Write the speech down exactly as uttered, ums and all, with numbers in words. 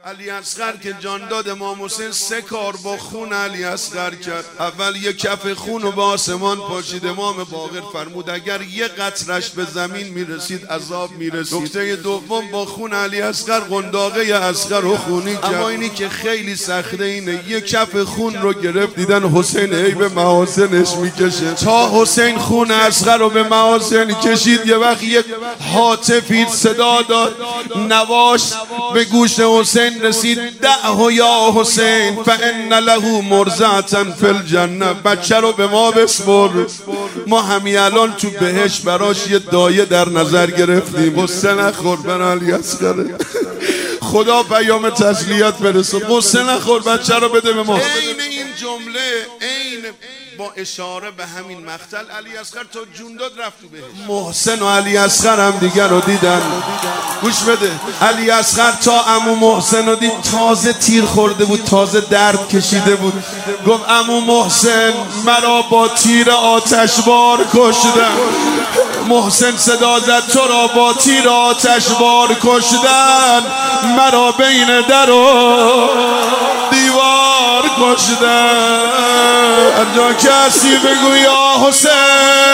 علی اصغر که جان داد امام حسین سه کار با خون علی اصغر کرد. اول یک کف خون رو به آسمان پاشید. امام باقر فرمود اگر یه قطرش به زمین میرسید عذاب میرسید. نکته دوم با خون علی اصغر قنداقه اصغر رو خونی کرد. اما اینی که خیلی سخته اینه یک کف خون رو گرفت دیدن حسین ای به محاسنش میکشه. تا حسین خون اصغر رو به محاسن کشید یه وقت یک هاتفی صدا داد، نواش به گوش حسین رسید دعه یا حسین فان له مرضعة فی الجنه. بچه رو به ما بسپر، ما همین الان تو بهش براش یه دایه در نظر گرفتیم. قصه نخور بر علی اصغر، خدا پیام تسلیت برسون. قصه نخور بچه رو بده به ما. عین این جمله عین با اشاره به همین مقتل علی اصغر تا جون داد رفت تو بهش. محسن و علی اصغر هم دیگر رو دیدن. گوش بده، علی اصغر تا عمو محسن رو دید تازه تیر خورده بود، تازه درد کشیده بود. گفت عمو محسن مرا با تیر آتشبار کشتن. محسن صدا زد تو را با تیر آتشبار کشتن، مرا بین در و دیوار کشتن. کسی بگو یا حسین